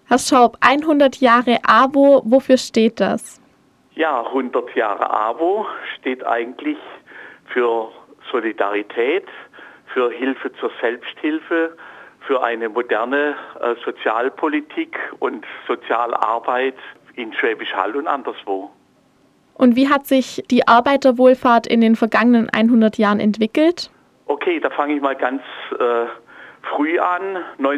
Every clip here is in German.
Herr Schaub, 100 Jahre AWO, wofür steht das? Ja, 100 Jahre AWO steht eigentlich für Solidarität, für Hilfe zur Selbsthilfe, für eine moderne Sozialpolitik und Sozialarbeit in Schwäbisch Hall und anderswo. Und wie hat sich die Arbeiterwohlfahrt in den vergangenen 100 Jahren entwickelt? Okay, da fange ich mal ganz früh an.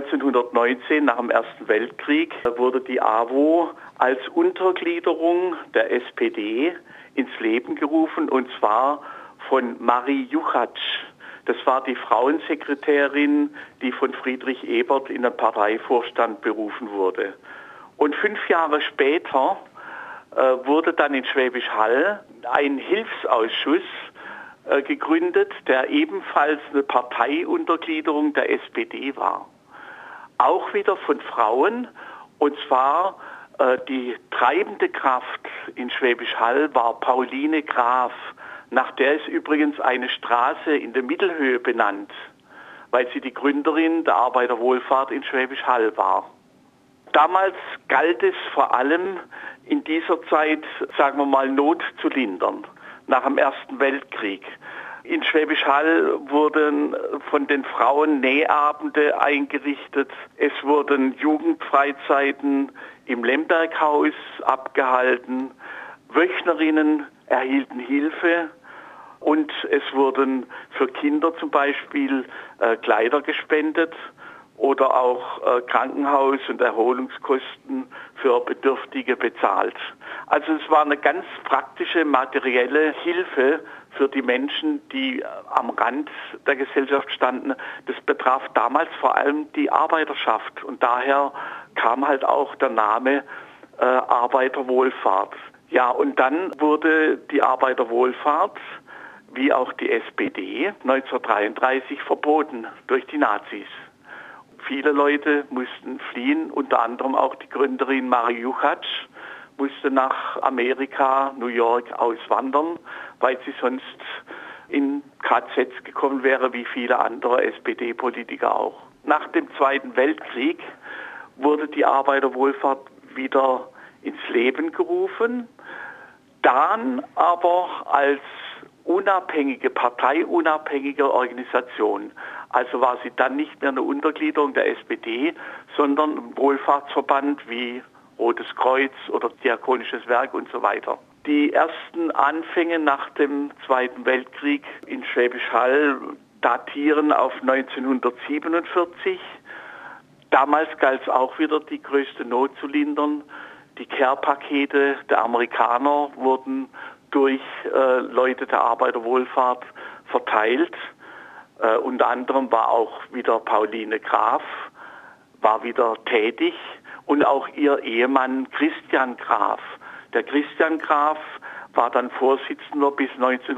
1919, nach dem Ersten Weltkrieg, wurde die AWO als Untergliederung der SPD ins Leben gerufen, und zwar von Marie Juchatsch. Das war die Frauensekretärin, die von Friedrich Ebert in den Parteivorstand berufen wurde. Und 5 Jahre später wurde dann in Schwäbisch Hall ein Hilfsausschuss gegründet, der ebenfalls eine Parteiuntergliederung der SPD war. Auch wieder von Frauen, und zwar die treibende Kraft in Schwäbisch Hall war Pauline Graf. Nach der ist übrigens eine Straße in der Mittelhöhe benannt, weil sie die Gründerin der Arbeiterwohlfahrt in Schwäbisch Hall war. Damals galt es vor allem in dieser Zeit, sagen wir mal, Not zu lindern, nach dem Ersten Weltkrieg. In Schwäbisch Hall wurden von den Frauen Nähabende eingerichtet. Es wurden Jugendfreizeiten im Lemberghaus abgehalten. Wöchnerinnen erhielten Hilfe. Und es wurden für Kinder zum Beispiel Kleider gespendet oder auch Krankenhaus- und Erholungskosten für Bedürftige bezahlt. Also es war eine ganz praktische, materielle Hilfe für die Menschen, die am Rand der Gesellschaft standen. Das betraf damals vor allem die Arbeiterschaft, und daher kam halt auch der Name Arbeiterwohlfahrt. Ja, und dann wurde die Arbeiterwohlfahrt wie auch die SPD 1933 verboten durch die Nazis. Viele Leute mussten fliehen, unter anderem auch die Gründerin Marie Juchatsch musste nach Amerika, New York auswandern, weil sie sonst in KZs gekommen wäre, wie viele andere SPD-Politiker auch. Nach dem Zweiten Weltkrieg wurde die Arbeiterwohlfahrt wieder ins Leben gerufen, dann aber als unabhängige, parteiunabhängige Organisation. Also war sie dann nicht mehr eine Untergliederung der SPD, sondern ein Wohlfahrtsverband wie Rotes Kreuz oder Diakonisches Werk und so weiter. Die ersten Anfänge nach dem Zweiten Weltkrieg in Schwäbisch Hall datieren auf 1947. Damals galt es auch wieder, die größte Not zu lindern. Die Care-Pakete der Amerikaner wurden durch Leute der Arbeiterwohlfahrt verteilt. Unter anderem war auch wieder Pauline Graf, war wieder tätig, und auch ihr Ehemann Christian Graf. Der Christian Graf war dann Vorsitzender bis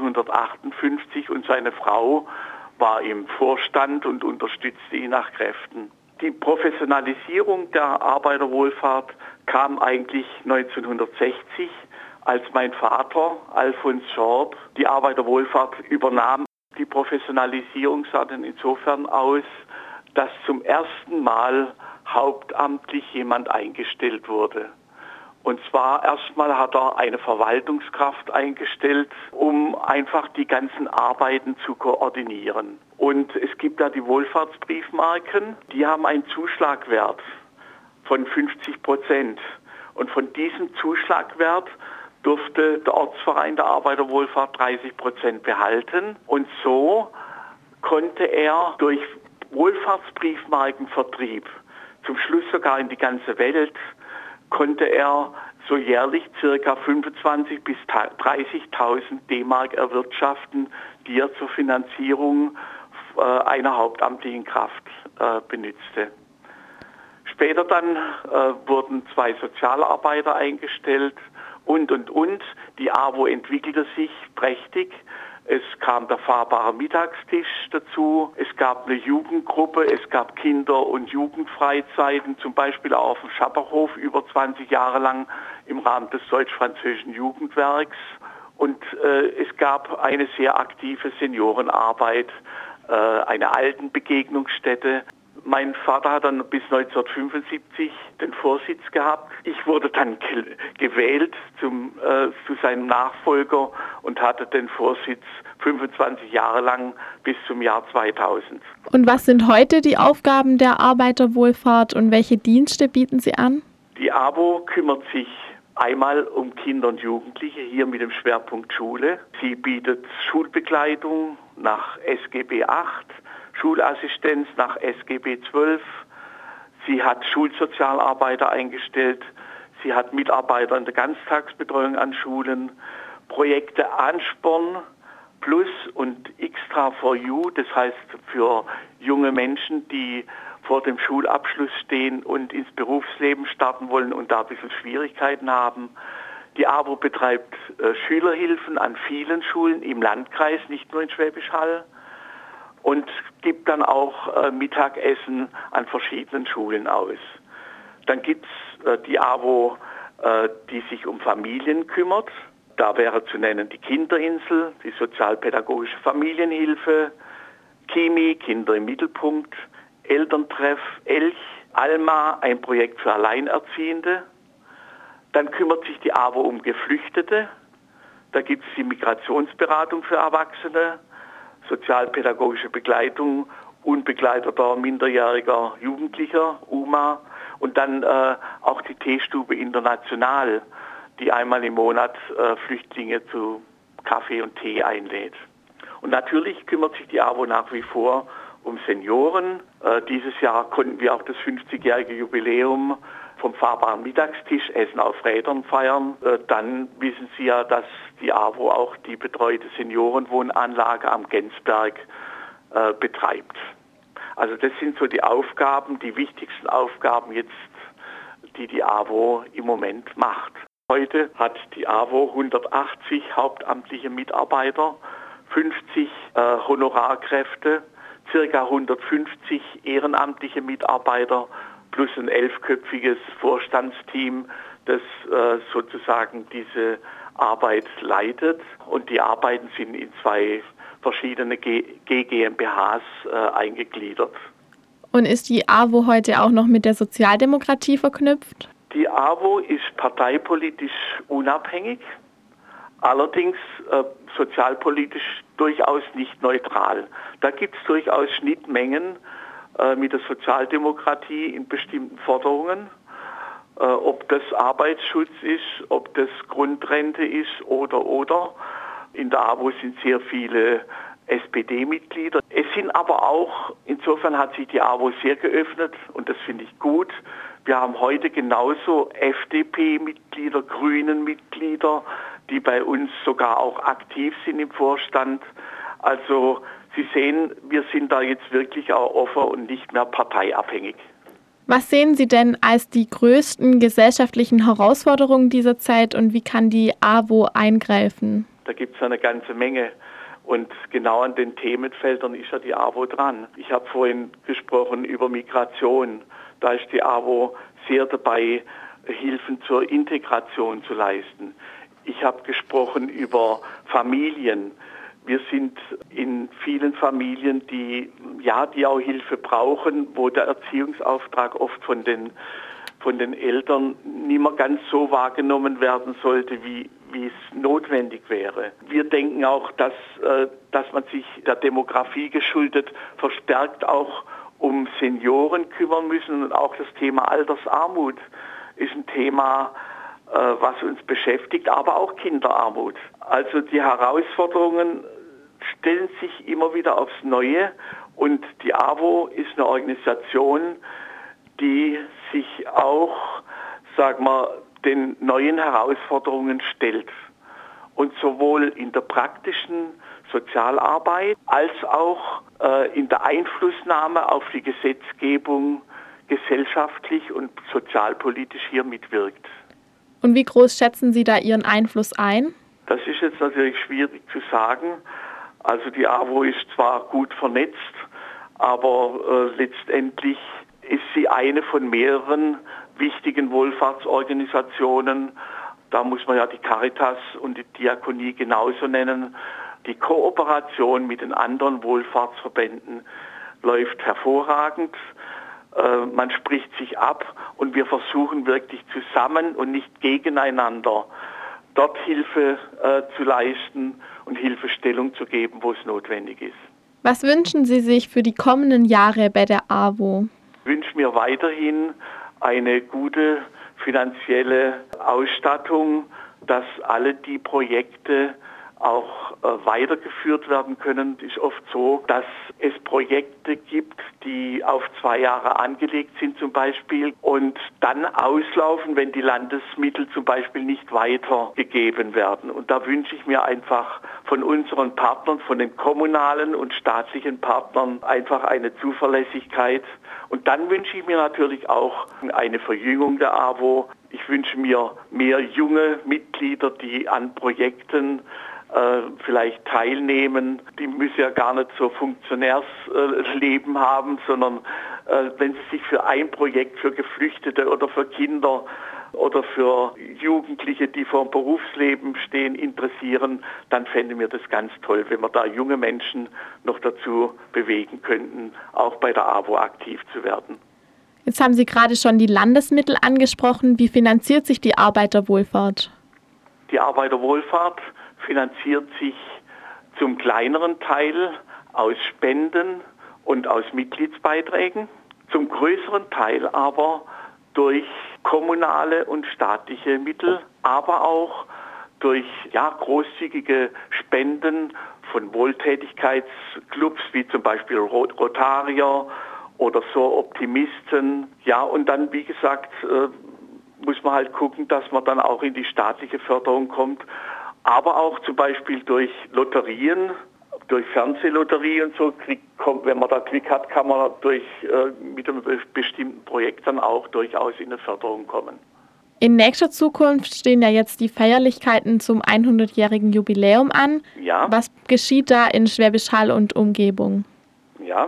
1958 und seine Frau war im Vorstand und unterstützte ihn nach Kräften. Die Professionalisierung der Arbeiterwohlfahrt kam eigentlich 1960, als mein Vater, Alfons Schorb, die Arbeiterwohlfahrt übernahm. Die Professionalisierung sah dann insofern aus, dass zum ersten Mal hauptamtlich jemand eingestellt wurde. Und zwar erstmal hat er eine Verwaltungskraft eingestellt, um einfach die ganzen Arbeiten zu koordinieren. Und es gibt da die Wohlfahrtsbriefmarken, die haben einen Zuschlagwert von 50%. Und von diesem Zuschlagwert durfte der Ortsverein der Arbeiterwohlfahrt 30% behalten. Und so konnte er durch Wohlfahrtsbriefmarkenvertrieb, zum Schluss sogar in die ganze Welt, konnte er so jährlich ca. 25.000 bis 30.000 D-Mark erwirtschaften, die er zur Finanzierung einer hauptamtlichen Kraft benützte. Später dann wurden 2 Sozialarbeiter eingestellt und. Die AWO entwickelte sich prächtig. Es kam der fahrbare Mittagstisch dazu, es gab eine Jugendgruppe, es gab Kinder- und Jugendfreizeiten, zum Beispiel auch auf dem Schapperhof über 20 Jahre lang im Rahmen des deutsch-französischen Jugendwerks. Und es gab eine sehr aktive Seniorenarbeit, eine Altenbegegnungsstätte. Mein Vater hat dann bis 1975 den Vorsitz gehabt. Ich wurde dann gewählt zu seinem Nachfolger und hatte den Vorsitz 25 Jahre lang bis zum Jahr 2000. Und was sind heute die Aufgaben der Arbeiterwohlfahrt und welche Dienste bieten Sie an? Die AWO kümmert sich einmal um Kinder und Jugendliche, hier mit dem Schwerpunkt Schule. Sie bietet Schulbegleitung nach SGB 8, Schulassistenz nach SGB 12. Sie hat Schulsozialarbeiter eingestellt. Sie hat Mitarbeiter in der Ganztagsbetreuung an Schulen. Projekte Ansporn Plus und Extra for You, das heißt für junge Menschen, die vor dem Schulabschluss stehen und ins Berufsleben starten wollen und da ein bisschen Schwierigkeiten haben. Die AWO betreibt Schülerhilfen an vielen Schulen im Landkreis, nicht nur in Schwäbisch Hall, und gibt dann auch Mittagessen an verschiedenen Schulen aus. Dann gibt es die AWO, die sich um Familien kümmert. Da wäre zu nennen die Kinderinsel, die sozialpädagogische Familienhilfe, KIMI, Kinder im Mittelpunkt, Elterntreff, Elch, Alma, ein Projekt für Alleinerziehende. Dann kümmert sich die AWO um Geflüchtete. Da gibt es die Migrationsberatung für Erwachsene, sozialpädagogische Begleitung unbegleiteter minderjähriger Jugendlicher, UMA, und dann auch die Teestube International, die einmal im Monat Flüchtlinge zu Kaffee und Tee einlädt. Und natürlich kümmert sich die AWO nach wie vor um Senioren. Dieses Jahr konnten wir auch das 50-jährige Jubiläum vom fahrbaren Mittagstisch Essen auf Rädern feiern. Dann wissen Sie ja, dass die AWO auch die betreute Seniorenwohnanlage am Gensberg betreibt. Also das sind so die Aufgaben, die wichtigsten Aufgaben jetzt, die AWO im Moment macht. Heute hat die AWO 180 hauptamtliche Mitarbeiter, 50 Honorarkräfte, circa 150 ehrenamtliche Mitarbeiter plus ein 11-köpfiges Vorstandsteam, das sozusagen diese Arbeit leitet. Und die Arbeiten sind in 2 verschiedene GmbHs eingegliedert. Und ist die AWO heute auch noch mit der Sozialdemokratie verknüpft? Die AWO ist parteipolitisch unabhängig, allerdings sozialpolitisch durchaus nicht neutral. Da gibt es durchaus Schnittmengen mit der Sozialdemokratie in bestimmten Forderungen, ob das Arbeitsschutz ist, ob das Grundrente ist oder. In der AWO sind sehr viele SPD-Mitglieder. Es sind aber auch, insofern hat sich die AWO sehr geöffnet und das finde ich gut. Wir haben heute genauso FDP-Mitglieder, Grünen-Mitglieder, die bei uns sogar auch aktiv sind im Vorstand. Also Sie sehen, wir sind da jetzt wirklich auch offen und nicht mehr parteiabhängig. Was sehen Sie denn als die größten gesellschaftlichen Herausforderungen dieser Zeit und wie kann die AWO eingreifen? Da gibt es eine ganze Menge. Und genau an den Themenfeldern ist ja die AWO dran. Ich habe vorhin gesprochen über Migration. Da ist die AWO sehr dabei, Hilfen zur Integration zu leisten. Ich habe gesprochen über Familien. Wir sind in vielen Familien, die auch Hilfe brauchen, wo der Erziehungsauftrag oft von den Eltern nicht mehr ganz so wahrgenommen werden sollte, wie es notwendig wäre. Wir denken auch, dass man sich der Demografie geschuldet verstärkt auch um Senioren kümmern müssen. Und auch das Thema Altersarmut ist ein Thema, was uns beschäftigt, aber auch Kinderarmut. Also die Herausforderungen stellen sich immer wieder aufs Neue und die AWO ist eine Organisation, die sich auch, den neuen Herausforderungen stellt. Und sowohl in der praktischen Sozialarbeit als auch in der Einflussnahme auf die Gesetzgebung gesellschaftlich und sozialpolitisch hier mitwirkt. Und wie groß schätzen Sie da Ihren Einfluss ein? Das ist jetzt natürlich schwierig zu sagen. Also die AWO ist zwar gut vernetzt, aber letztendlich ist sie eine von mehreren wichtigen Wohlfahrtsorganisationen. Da muss man ja die Caritas und die Diakonie genauso nennen. Die Kooperation mit den anderen Wohlfahrtsverbänden läuft hervorragend. Man spricht sich ab und wir versuchen wirklich zusammen und nicht gegeneinander dort Hilfe zu leisten und Hilfestellung zu geben, wo es notwendig ist. Was wünschen Sie sich für die kommenden Jahre bei der AWO? Ich wünsche mir weiterhin eine gute finanzielle Ausstattung, dass alle die Projekte auch weitergeführt werden können. Es ist oft so, dass es Projekte gibt, die auf 2 Jahre angelegt sind zum Beispiel und dann auslaufen, wenn die Landesmittel zum Beispiel nicht weitergegeben werden. Und da wünsche ich mir einfach von unseren Partnern, von den kommunalen und staatlichen Partnern einfach eine Zuverlässigkeit. Und dann wünsche ich mir natürlich auch eine Verjüngung der AWO. Ich wünsche mir mehr junge Mitglieder, die an Projekten vielleicht teilnehmen. Die müssen ja gar nicht so Funktionärsleben haben, sondern wenn sie sich für ein Projekt, für Geflüchtete oder für Kinder oder für Jugendliche, die vor dem Berufsleben stehen, interessieren, dann fände mir das ganz toll, wenn wir da junge Menschen noch dazu bewegen könnten, auch bei der AWO aktiv zu werden. Jetzt haben Sie gerade schon die Landesmittel angesprochen. Wie finanziert sich die Arbeiterwohlfahrt? Die Arbeiterwohlfahrt finanziert sich zum kleineren Teil aus Spenden und aus Mitgliedsbeiträgen, zum größeren Teil aber durch kommunale und staatliche Mittel, aber auch durch großzügige Spenden von Wohltätigkeitsclubs wie zum Beispiel Rotarier oder so Optimisten. Ja, und dann, wie gesagt, muss man halt gucken, dass man dann auch in die staatliche Förderung kommt, aber auch zum Beispiel durch Lotterien, durch Fernsehlotterie und so, wenn man da Glück hat, kann man mit einem bestimmten Projekt dann auch durchaus in eine Förderung kommen. In nächster Zukunft stehen ja jetzt die Feierlichkeiten zum 100-jährigen Jubiläum an. Ja. Was geschieht da in Schwäbisch Hall und Umgebung? Ja,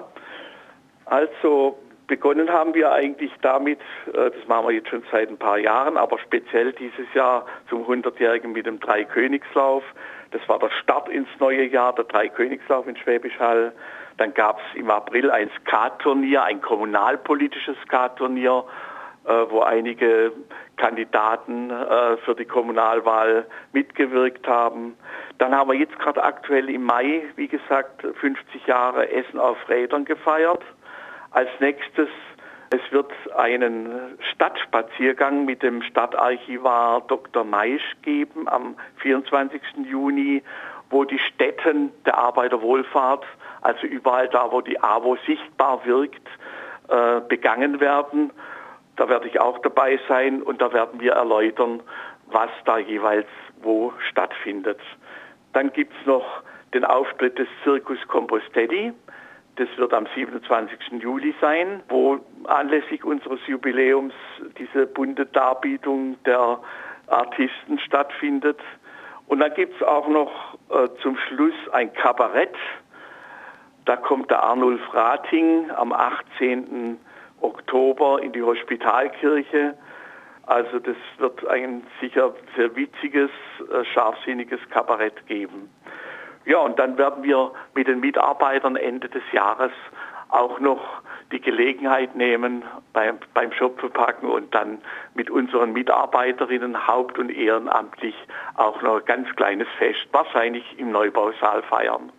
also begonnen haben wir eigentlich damit, das machen wir jetzt schon seit ein paar Jahren, aber speziell dieses Jahr zum 100-jährigen mit dem Dreikönigslauf. Das war der Start ins neue Jahr, der Dreikönigslauf in Schwäbisch Hall. Dann gab es im April ein Skatturnier, ein kommunalpolitisches Skatturnier, wo einige Kandidaten für die Kommunalwahl mitgewirkt haben. Dann haben wir jetzt gerade aktuell im Mai, wie gesagt, 50 Jahre Essen auf Rädern gefeiert. Als nächstes, es wird einen Stadtspaziergang mit dem Stadtarchivar Dr. Maisch geben am 24. Juni, wo die Stätten der Arbeiterwohlfahrt, also überall da, wo die AWO sichtbar wirkt, begangen werden. Da werde ich auch dabei sein und da werden wir erläutern, was da jeweils wo stattfindet. Dann gibt es noch den Auftritt des Circus Compostetti. Das wird am 27. Juli sein, wo anlässlich unseres Jubiläums diese bunte Darbietung der Artisten stattfindet. Und dann gibt es auch noch zum Schluss ein Kabarett. Da kommt der Arnulf Rating am 18. Oktober in die Hospitalkirche. Also das wird ein sicher sehr witziges, scharfsinniges Kabarett geben. Ja, und dann werden wir mit den Mitarbeitern Ende des Jahres auch noch die Gelegenheit nehmen, beim Schopfepacken und dann mit unseren Mitarbeiterinnen haupt- und ehrenamtlich auch noch ein ganz kleines Fest, wahrscheinlich im Neubausaal feiern.